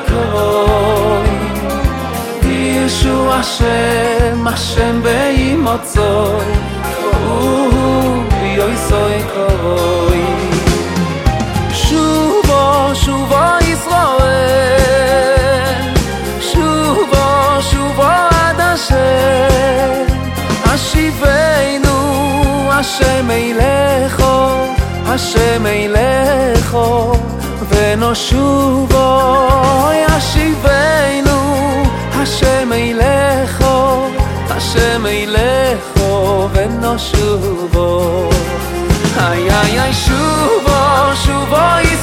קרוי ישוע השם השם באימוצוי ביוסוי קרוי שובו שובו ישראל שובו שובו עד השם השיבנו השם אליכו השם אליכו ונשובו ישיבנו השם אליכו השם אליכו ונשובו איי איי איי שובו שובו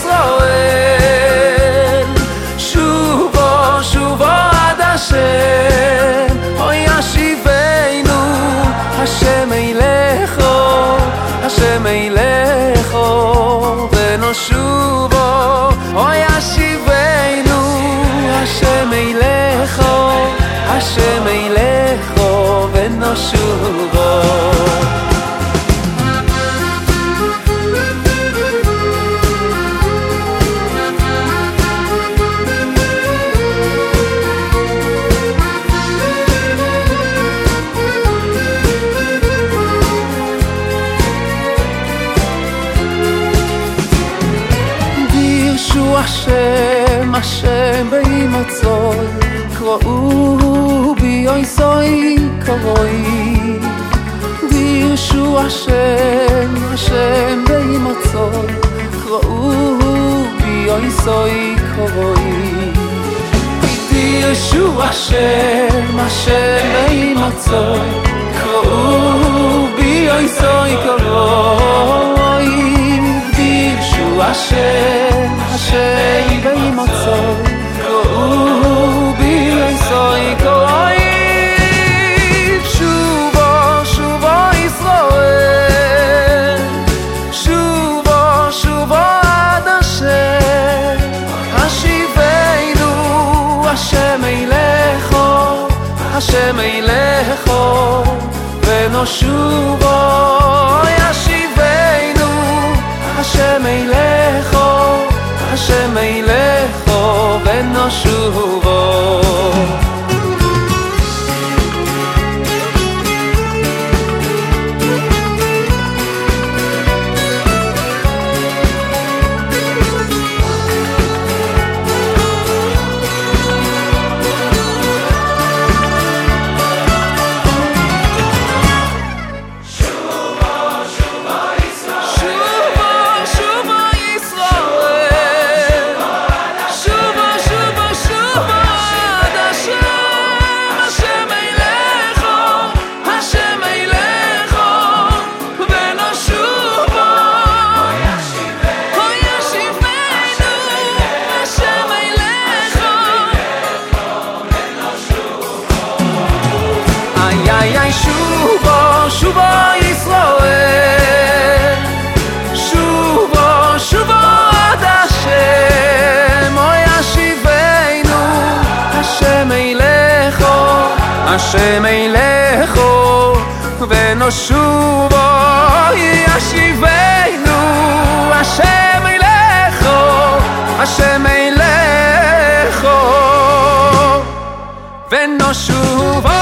ישראל שובו שובו עד השם ישיבנו השם אליכו השם אליכו ונשובו ישיבנו השם אליכו השם אליכו ונשובו השם השם באימוצוי קראו ביוסוי קרוי דירשו השם השם באימוצוי קראו ביוסוי קרוי דירשו השם השם באימוצוי קראו ביוסוי קרוי דירשו השם השם באימוצוי קראו ביוסוי קרוי שובו שובו ישראל שובו שובו עד השם השיבנו השם אליכו השם אליכו ונשובו ישיבנו השם אליכו השם אליכו ונשובו שובו שובו ישראל שובו שובו עד השם ישיבנו השם אליכו השם אליכו ונשובו ישיבנו השם אליכו השם אליכו ונשובו